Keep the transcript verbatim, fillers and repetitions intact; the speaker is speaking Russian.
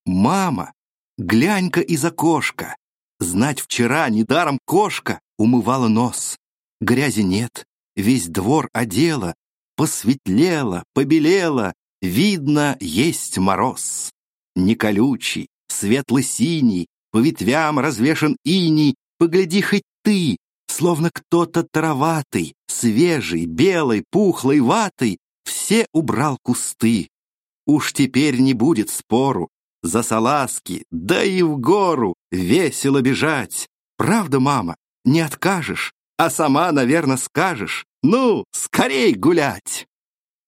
Мама, глянь-ка из окошка. Знать вчера недаром кошка умывала нос. Грязи нет, весь двор одела, посветлела, побелела, видно, есть мороз. Не колючий, светло-синий, по ветвям развешан иней, погляди хоть ты, словно кто-то тароватый, свежий, белой, пухлой ватой, все убрал кусты. Уж теперь не будет спору, за салазки, да и в гору весело бежать. Правда, мама, не откажешь, а сама, наверно, скажешь: ну, скорей гулять!